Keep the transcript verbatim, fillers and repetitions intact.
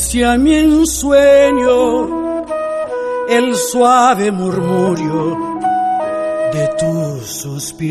acaricia mi ensueño el suave murmurio de tus suspiros.